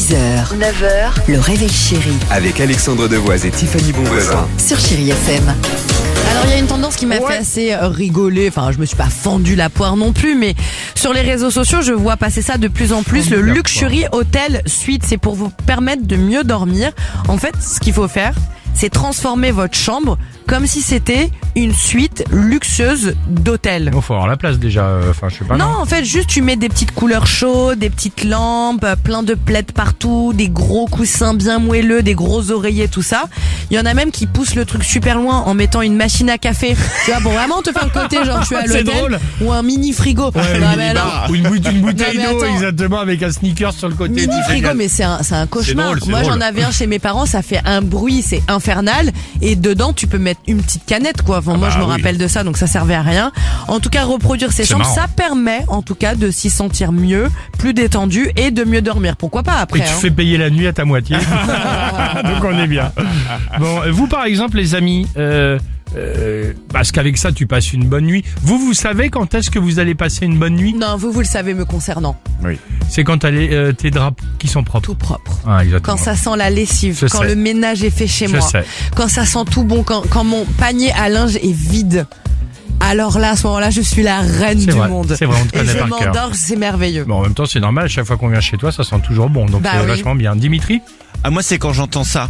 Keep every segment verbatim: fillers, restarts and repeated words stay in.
six heures, neuf heures, le réveil chéri Avec Alexandre Devoise et Tiffany Bonvoisin. sur Chéri F M. Alors il y a une tendance qui m'a Ouais. fait assez euh, rigoler, enfin je me suis pas fendu la poire non plus, mais sur les réseaux sociaux je vois passer ça de plus en plus, le Luxury Hotel Suite, c'est pour vous permettre de mieux dormir. En fait ce qu'il faut faire, c'est transformer votre chambre comme si c'était une suite luxueuse d'hôtel. Il faut avoir la place déjà, enfin je sais pas. Non, en fait, juste tu mets des petites couleurs chaudes, des petites lampes, euh, plein de plaids partout, des gros coussins bien moelleux, des gros oreillers, tout ça. Il y en a même qui poussent le truc super loin en mettant une machine à café. Tu vois, pour vraiment te faire le côté genre tu es à C'est l'hôtel drôle. ou un mini frigo. Ouais, Non, une mais alors, mini-bar. Ou une, bouteille- une bouteille Non, mais d'eau attends. exactement avec un sneaker sur le côté. mini tu fais frigo, gaffe. mais c'est un, c'est un cauchemar. drôle, c'est Moi, drôle. j'en avais un chez mes parents, ça fait un bruit, c'est infernal. Et dedans, tu peux mettre une petite canette, quoi. Enfin, moi, bah je me oui. rappelle de ça, donc ça servait à rien. En tout cas, reproduire ces C'est chambres, marrant. ça permet, en tout cas, de s'y sentir mieux, plus détendu et de mieux dormir. Pourquoi pas après Et tu hein. fais payer la nuit à ta moitié. Donc on est bien. Bon, vous par exemple les amis, euh, euh, parce qu'avec ça tu passes une bonne nuit. Vous, vous savez quand est-ce que vous allez passer une bonne nuit? Non, vous, vous le savez me concernant. Oui. C'est quand t'as les, euh, tes draps qui sont propres. Tout propre. Ah, exactement. Quand ça sent la lessive, Je quand sais. le ménage est fait chez Je moi, sais. quand ça sent tout bon, quand, quand mon panier à linge est vide. Alors là, à ce moment-là, je suis la reine C'est du vrai, monde. c'est vrai, on te Et connaît je par cœur. m'endors, c'est merveilleux. Bon, en même temps, c'est normal, à chaque fois qu'on vient chez toi, ça sent toujours bon, donc Bah c'est oui. vachement bien. Dimitri? Ah, moi, c'est quand j'entends ça.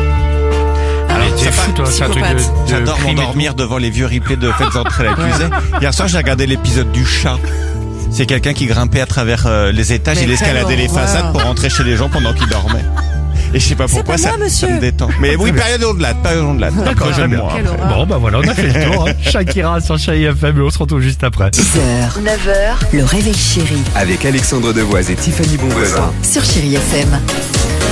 Alors, t'es fou, toi, c'est un truc de, de J'adore crime et m'endormir devant les vieux replays de Faites entrer l'accusé. Hier soir, j'ai regardé l'épisode du chat. C'est quelqu'un qui grimpait à travers euh, les étages, Mais il escaladait quelle les horreur. façades pour rentrer chez les gens pendant qu'ils dormaient. Et je sais pas pourquoi pas ça, moi, ça monsieur. me détend. Mais oui, période ondelade, période ondelade. D'accord, très bien. moi. Quelle horreur. Bon, bah voilà, on a fait le tour. Hein. Shakira sur Chéri F M, et on se retrouve juste après. six heures, neuf heures, le réveil chéri Avec Alexandre Devoise et Tiffany Bonvoisin. sur Chéri F M.